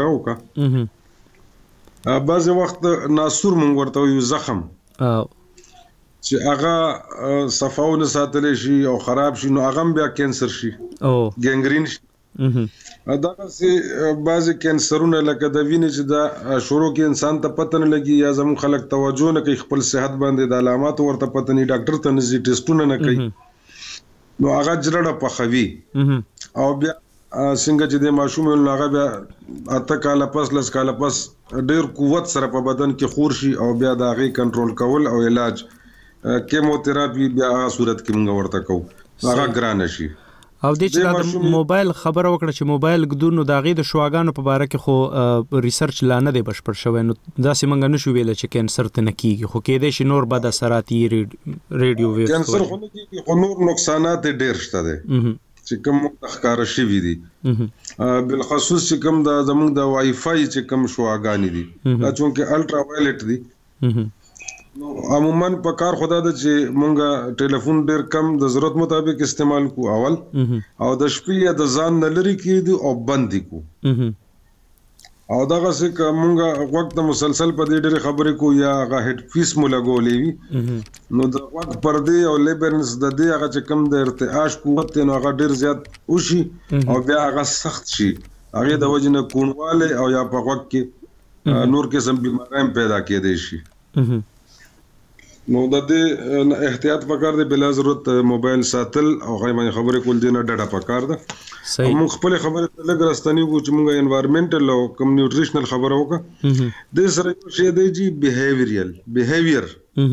وکړه بعض وخت ناسور مونږ ورته یو زخم چې هغه صفاونه ساتل شي او خراب شي نو هغه بیا کینسر شي او ګنګرین شي دا سي بعض کینسرونه لکه د وینې چې دا شروع کې انسان ته پته نه لګي یا زموږ خلک توجه نه کوي خپل صحت باندې د علامات ورته پته نه ډاکټر ته نه زی ټیسټونه نه کوي نو هغه جرړه پخوي او بیا څنګه چې د ماشوم له هغه بیا اته کاله پس لس کاله پس ډېر قوت سره په بدن کې خور شي او بیا د هغه کنټرول کول او علاج کیموتراپي بیا هغه صورت کې موږ ورته کوو هغه ګران شي او د چې د موبایل خبره وکړه چې موبایل ګدونو د غي د شواګانو په باره کې خو ریسرچ لا نه دی بشپړ شوی نو دا سیمنګ نشو ویل چې کینسر ته نه کیږي خو کې د شي نور بد اثرات ریډیو ویو کینسر خو نه کیږي خو نور نقصانات ډېر شته دي چې کوم تخکار شي وي دي بالخصوص چې کوم د زموږ د وای فای چې کوم شواګانی دي دا چې الټرا وایلټ دي عموما په کار خدا د چې مونږه ټلیفون ډیر کم د ضرورت مطابق استعمال کو اول او د شپې د ځان نه لري کیدو او بند کو او دغه څه مونږه وخت مسلسل په دې ډېر خبرې کو یا غا هډ فیس مو لګولې وي نو د وخت پردې او لیبرنس د دې هغه چې کم د ارتعاش قوت نو هغه ډیر زیات وشي او بیا هغه سخت شي هغه د وجنه کونواله او یا په وخت کې نور قسم بیمارۍ پیدا کېدې شي نو د دې احتیاط پکار دی بلا ضرورت موبایل ساتل او غیبه خبرې کول دي نه ډډه پکار ده موږ خپل خبرې لږ راستنی وو چې موږ انوایرنمنټل او کم نیوټریشنل خبره وکړه د سره یو شی دی چې بیهیویرل بیهیویر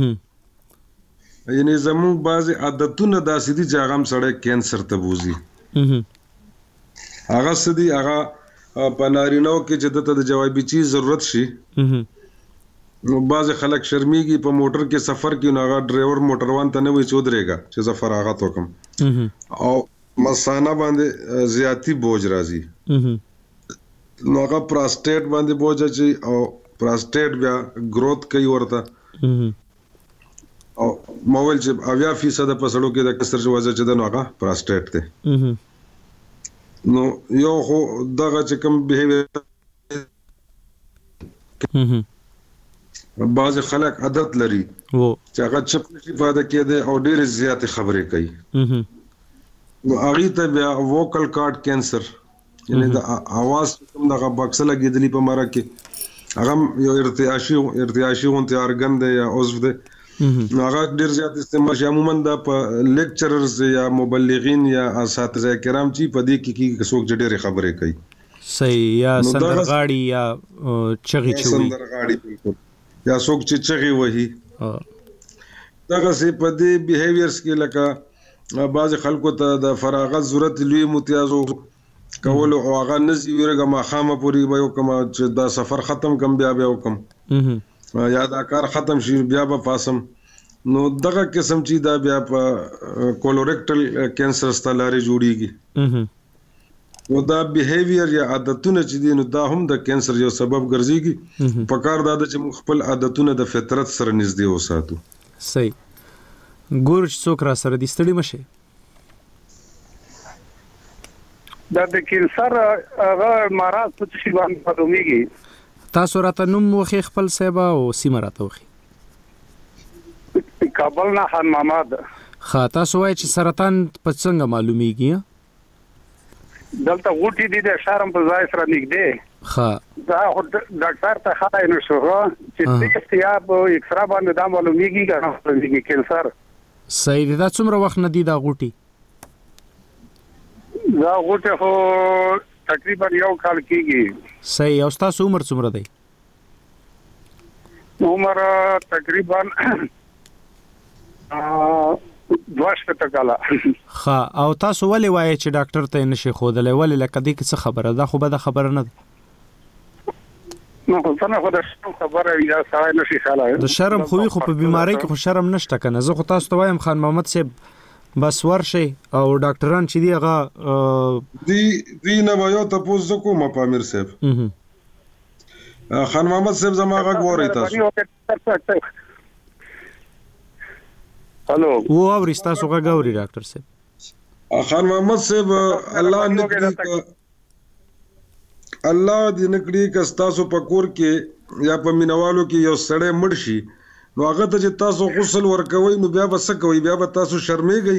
یعنی زموږ بعضی عادتونه داسې دي چې هغه هم سړی کینسر ته بوزي هغه سدي هغه په نارینو کې چې د جوابي چیز ضرورت شي نو باز خلک شرمېږي په موټر کې سفر کې نو هغه ډرایور موټروان ته نه وي چې ودرېږي چې زه فراغت وکم او مثانه باندې زیاتی بوج راځي نو هغه پراسټیټ باندې بوج اچي او پراسټیټ بیا گروث کوي ورته او موبایل چې اویا فیصد په سړو کې د کسر وجه چې د نو هغه پراسټیټ دی نو یو خو دغه چې کوم بیهیویر بعض خلک عادت لري چې هغه چپ نشي فائدہ کېده او ډېر زیات خبرې کوي نو هغه ته بیا ووکل کارډ کینسر یعنی د اواز کوم دغه باکس لګیدلی په ماره کې هغه یو ارتعاشي ارتعاشي اونته ارګن دی یا عضو دی هغه ډېر زیات استعمال شي عموما د لیکچررز یا مبلغین یا اساتذه کرام چې په دې کې کې څوک ډېر خبرې کوي صحیح یا سندرغاړي یا چغې چوي سندرغاړي بالکل یا څوک چې چغې وهي دغه سي په دې بیهیویرز کې لکه بعض خلکو ته د فراغت ضرورت لوی متیازو کول او هغه نزي ورګه ما خامه پوری به کوم چې دا سفر ختم کم بیا بیا وکم یا دا کار ختم شي بیا به پاسم نو دغه قسم چې دا بیا په کولوریکټل کینسر ستلاري جوړیږي نو دا بیهیویر یا عادتونه چې دي نو دا هم د کینسر یو سبب ګرځيږي په کار دا چې خپل عادتونه د فطرت سره نږدې وساتو. صحیح. ګور څوک را سره دي ستړي مشه دا د کینسر هغه مرض په څه باندې معلومیږي؟ تاسو راته نوم وخی خپل سیبا او سیمه راته وخی. کابل نه خان محمد. خا تاسو وای چې سرطان په څنګه معلومیږي؟ دلته غوټي دي د شرم په ځای سره نږدې. خا دا ډاکټر ته خای نو شو چې ټیسټ یا په ایکسرا باندې دا معلومیږي کنه معلومیږي کینسر. صحیح. دا څومره وخت نه دی دا غوټي؟ دا غوټه خو تقریبا یو کال کېږي. صحیح. او تاسو عمر څومره دی؟ عمر تقریبا دوه شپږ کاله. ها او تاسو ولې وایي چې ډاکټر ته نشي خودلې ولې لکه دې څه خبره ده خو به دا خبره نه ده. نو څنګه خو دا خبره ویلا سره نشي خاله د شرم خوې خو په بیماری کې خو شرم نشته کنه. زه خو تاسو ته وایم خان محمد صاحب بس ورشي او ډاکټران چې دی هغه دی دی نه وایو تاسو کوم په امیر صاحب خان محمد صاحب زما غږ وری تاسو. هالو و اوري تاسو غږ اوري ډاکټر صاحب. خان محمد صاحب الله نکړي الله دې نکړي ک تاسو په کور کې یا په مینوالو کې یو سړی مړ شي نو هغه ته چې تاسو غسل ورکوي نو بیا به څه کوي؟ بیا به تاسو شرمېږئ؟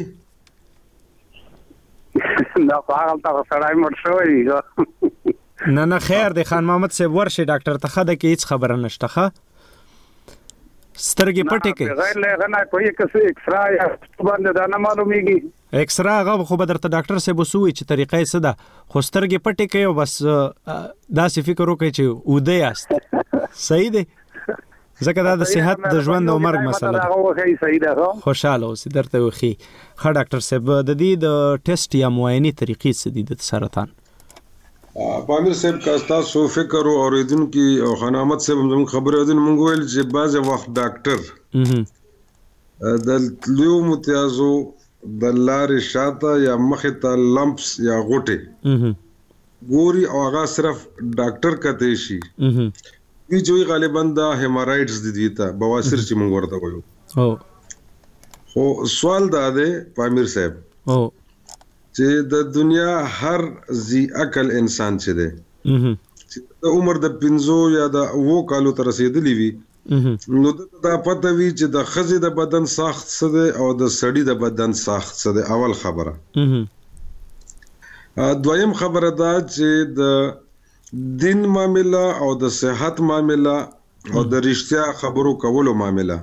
دا هغه تاسو سړی مړ شوی. نه نه خیر دی خان محمد صاحب ورشي ډاکټر ته خده کې هیڅ خبره نشته. ښه سترګې پټې کې غیر له غنا کوي کس ایکسرا یا باندې دا نه معلومیږي. ایکسرا هغه خو به درته ډاکټر صاحب وسوي چې طریقې څه ده خو سترګې پټې کې او بس دا څه فکر وکړي چې وده یاست. صحیح دی ځکه دا د صحت د ژوند او مرګ مسله ده. خوشاله اوسئ درته وخی. ښه ډاکټر صاحب د دې د ټیسټ یا معاینې طریقې څه دي د سرطان؟ پامیر صاحب کا تاسو فکر او اوریدونکو او خان احمد صاحب هم خبره دین مونږ ویل چې بعض وخت ډاکټر د لیو متیازو د لارې شاته یا مخې ته لمپس یا غوټه ګوري او هغه صرف ډاکټر کته شي وی جوړ غالبا دا هیمورایډز دي دیتا بواسیر چې مونږ ورته وایو. او خو سوال دا دی پامیر صاحب او چې د دنیا هر ذی عقل انسان چې دی چې د عمر د پنځو یا د وو کالو تر رسیدلی وي نو دا پته وی چې د خزې د بدن ساخت څه دی او د سړی د بدن ساخت څه دی. اول خبره. دویم خبره دا چې د دین معاملہ او د صحت معاملہ او د رښتیا خبرو کولو معاملہ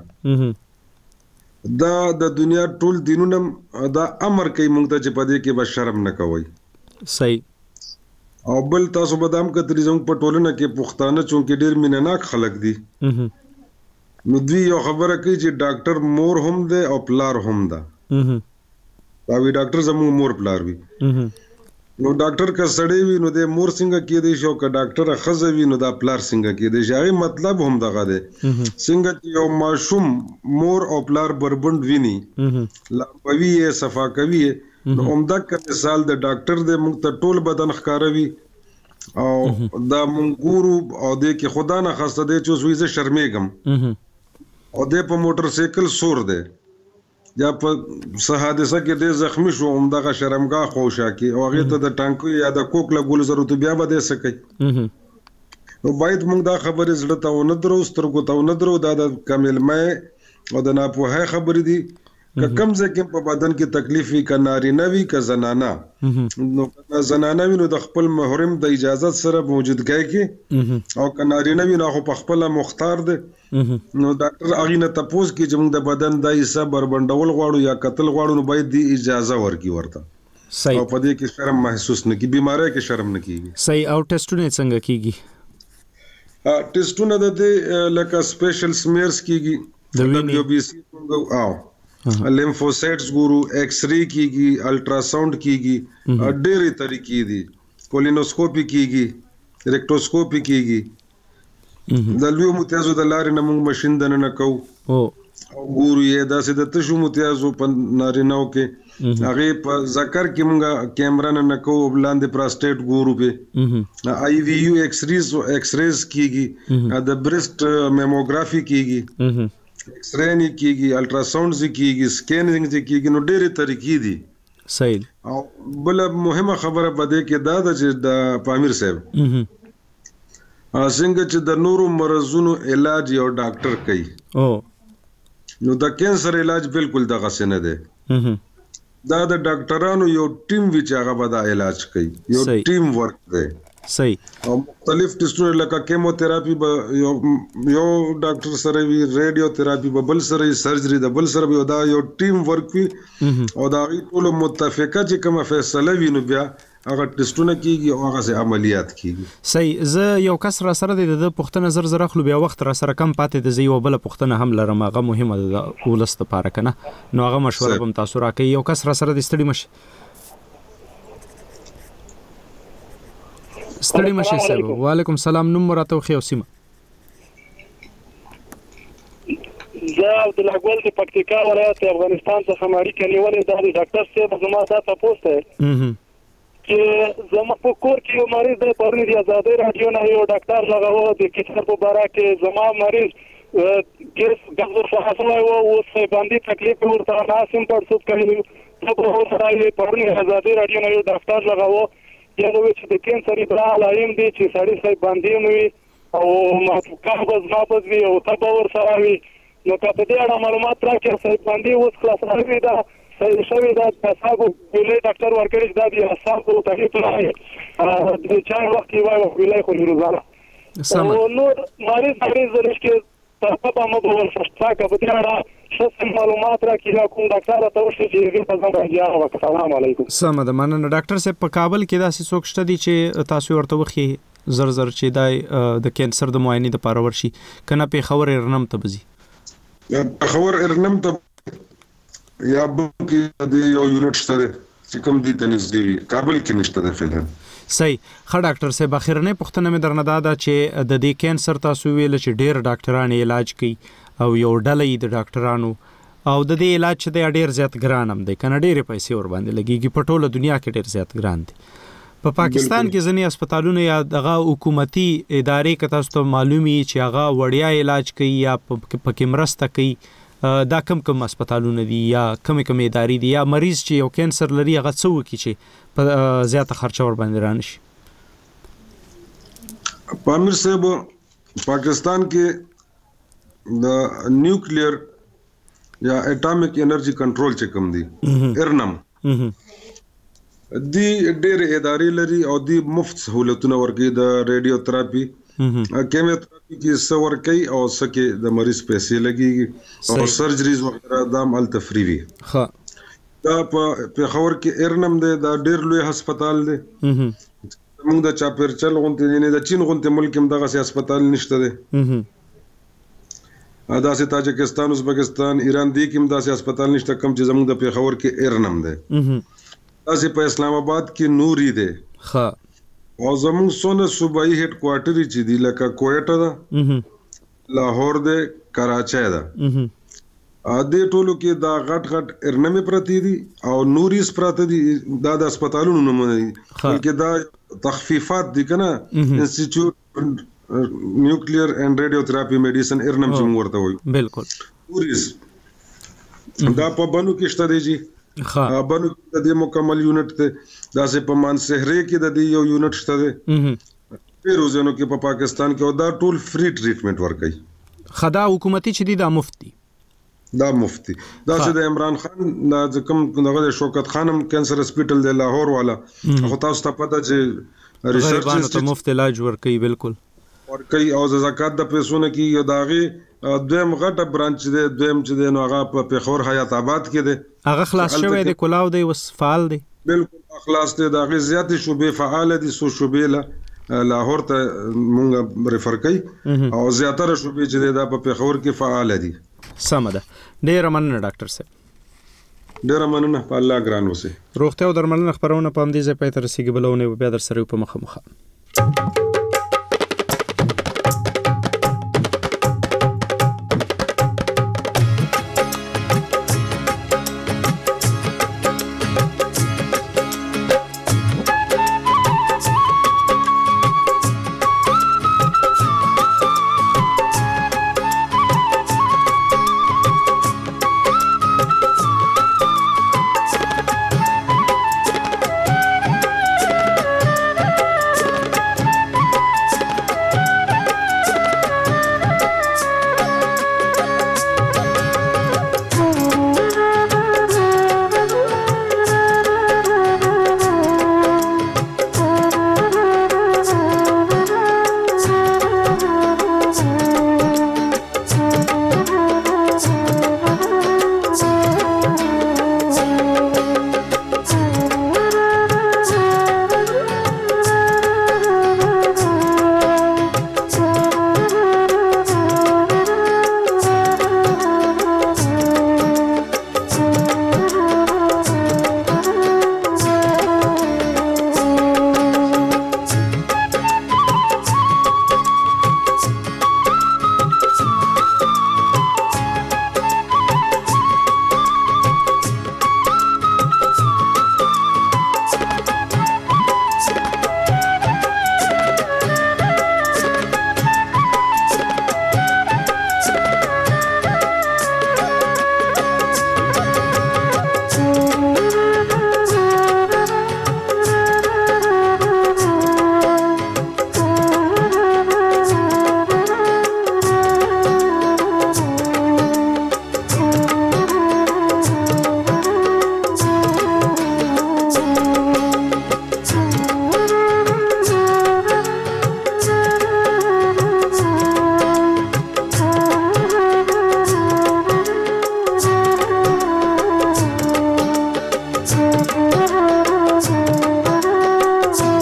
دا د دنیا ټول دینونه دا امر کوي مونږ ته چې پدې کې به شرم نه کوي. صحیح. او بل تاسو بدام کتري زموږ په ټولنه کې پښتانه چونکې ډېر مینناک خلک دي نو دوی یو خبره کوي چې ډاکټر مور هم دی او پلار هم ده. دا وی ډاکټر زموږ مور پلار وي نو ډاکټر کا سړی وي نو د مور څنګه کې دی شو که ډاکټر خزه وي نو دا پلار څنګه کې دی شي. مطلب هم دغه دی څنګه چې یو ماشوم مور او پلار بربند ویني لامبوي صفا کوي نو عمده مثال د ډاکټر د موږ ته ټول بدن ښکاروي او دا مونږ ګورو او د کې خدا نه خاصه دی چې وسوي زه شرمېږم او د په موټر سایکل سور دی یا په حادثه کې ډېر زخمی شو عمدغه شرمګاه خوشا کې او هغه ته د ټانکو یا د کوک لګول ضرورت بیا به دې سکی نو باید موږ دا خبرې زړه ته ونه درو سترګو ته ونه درو دا د کامل مې او د ناپوهه خبرې دي که کم ځکه په بدن کې تکلیف وي ک نارینه وي ک زنانه نو زنانه وي نو د خپل محرم د اجازه سره موجودګۍ کې او ک نارینه وي نو خو په خپل مختار دي نو ډاکټر اغه نه تپوس کې چې موږ د بدن د حصہ بربندول غواړو یا قتل غواړو نو باید دی اجازه ورکړي ورته. صحیح. او په دې کې شرم محسوس نه کی بیماری کې شرم نه کیږي. صحیح. او ټیسټونه څنګه کیږي؟ ټیسټونه د لکه سپیشل سمیرز کیږي د وینې یو بي سي او لیمفوسایټس ګورو، ایکس ری کیږي، الټراساوند کیږي، ډېرې طریقې دي، کولینوسکوپي کیږي، ریکټوسکوپي کیږي. د لوی متیازو د لارې نه موږ ماشین دننه کوو او ګورو یې داسې د تشو متیازو په نارینهو کې هغې په ذکر کې موږ کیمرا نه کوو، لاندې پراسټیټ ګورو پې آی وي یو ایکس ریز ایکس ریز کیږي، د بریسټ میموګرافي کیږي، ایکس رے نه کیږي، الټراساوند زی کیږي، سکینینګ زی کیږي. نو ډېرې طریقې دي. صحیح. او بل مهمه خبره پدې کې دا ده چې د پامیر صاحب څنګه چې د نورو مرزونو علاج یو ډاکټر کوي، او نو د کینسر علاج بالکل دغه څه نه دی. دا د ډاکټرانو یو ټیم وی چې هغه به دا علاج کوي، یو ټیم ورک دی. صحیح. او مختلف ټیسټونه لکه کیموتراپي به یو یو ډاکټر سره وي، ریډیو تراپي به بل سره وي، سرجري د بل سره وي. دا یو ټیم ورک وي او دا غي ټول متفقه چې کومه فیصله وي نو بیا هغه ټیسټونه کیږي او هغه سه عملیات کیږي. صحیح. زه یو کس را سره د پښتنه زر زر خلو بیا وخت را سره کم پاتې د زی او بل پښتنه هم لرم، هغه مهمه ده ولست لپاره کنه. نو هغه مشوره هم تاسو راکړئ. یو کس را سره د ستړي مشه ستړي مشه صاحب. وعلیکم السلام. نوم راته خو سیمه. زه عبد الله ګل د پکتیکا ولایت افغانستان څخه ماړی کلیوالې د ډاکټر صاحب زما دا تاسو ته چې زما په کور کې یو مریض د پرونی د آزادۍ رادیو نه یو ډاکټر لغوه د کیسر په باره کې زما مریض کیس غوښتل فاصله و او څه باندې تکلیف ورته ناسم پر څوک کوي. په هغه ځای پرونی آزادۍ رادیو نه یو ډاکټر لغوه یو چې د کینسر په اړه علم دي چې سړی سړی باندې نوي او ما کاغذ ما پزوي او تبور سره وي. نو که په دې اړه معلومات راکړئ سړی باندې اوس خلاص راوي دا شوی دا تاسو ویلې ډاکټر ورکړي دا دی تاسو ته هیڅ نه د چا وخت یې وایو ویلې خو روزانه سم نو مریض مریض لري تاسو په مو ډول څه په دې اړه څه معلومات راکړي کوم ډاکټر ته ورشي چې په ځان راځي. السلام علیکم. سم ده. مننه. ډاکټر صاحب په کابل کې داسې څوک شته دي چې تاسو ورته وخی زر زر چې دای د کینسر د معاینې لپاره ورشي کنه په خبر ارنم ته بزي په خبر ارنم ته یا بلکې د یو یونټ سره چې کوم دي تنس دی کابل کې نشته ده فعلا. صحیح. خا ډاکټر صاحب اخرنه پښتنه مې درنه دا چې د دې کینسر تاسو ویل چې ډېر ډاکټران علاج کوي او یو ډلې د ډاکټرانو او د دې علاج چې ډېر زیات ګران هم دی کنه ډېر پیسې ور باندې لګيږي په ټوله دنیا کې ډېر زیات ګران دي. په پا پاکستان کې ځینې هسپتالونه یا دغه حکومتي ادارې کې تاسو ته معلومي چې هغه وړیا علاج کوي یا پکې مرسته کوي. دا کم کم هسپتالونه دي یا کم کم ادارې دي یا مریض چې یو کینسر لري هغه څو کی چې په زیاته خرچه ور باندې رانشي. پامیر صاحب پاکستان کې د نیوکلیر یا اټامیک انرژي کنټرول چې کوم دي ارنم دی ډېر ادارې لري او دی مفت سہولتونه ورکوي د ریډیو تراپي کیموتراپي کې سور کوي او سکه د مریض پیسې لګيږي او سرجریز وغیرہ دام التفریوي. ها دا په خبر کې ارنم دی دا ډېر لوی هسپتال دی. موږ د چاپیرچل غونډې نه د چین غونډې ملک هم دغه هسپتال نشته دی. ادا سي تاجکستان ازبکستان ایران دی کې هم داسې هسپتال نشته کوم چې زموږ د پیښور کې ارنم دی. داسې په اسلام آباد کې نوري دی. ها او زموږ سونه صوبایي هډ کوارټر چې دی لکه کویټه ده لاهور ده کراچۍ ده ا دې ټولو کې دا غټ غټ ارنمه پرتی دي او نوريس پراته دي دا د هسپتالونو نومونه دي بلکې دا تخفیفات دي کنه انسټیټیوټ نیوکلیر اینڈ ریډیو تراپي میډیسن ارنم چې موږ ورته وایو. بالکل. نوريس دا په بنو کې شته دي ها بنو د دې مکمل یونټ ته داسې په مان سحرې کې د دې یو یونټ شته دی پیروزونو کې په پاکستان کې او دا ټول فری ټریټمنټ ورکوي. خدا حکومتي چې دی دا مفتی دا مفتی دا چې د عمران خان د کوم دغه شوکت خانم کینسر هسپتال د لاهور والا خو تاسو ته پته چې ریسرچ ته مفت علاج ورکوي بالکل ورکوي او زکات د پیسو نه کې یو داغي دویم غټه برانچ دی دویم چې دی نو هغه په پیښور حیات آباد کې دی هغه خلاص شوی دی کولاو دی وس فعال دی بالکل خلاص دی دا غي زیاتې شوبې فعال دي سو شوبې لا لاهور ته مونږ ریفر کوي او زیاتره شوبې چې دا په پیښور کې فعال دي. سمه ده. ډیره مننه ډاکټر صاحب. ډیره مننه، په الله ګران اوسئ. روغتیا او درملنه خبرونه په همدې ځای پای ته رسیږي، بلونه بیا در سره په مخه مخه.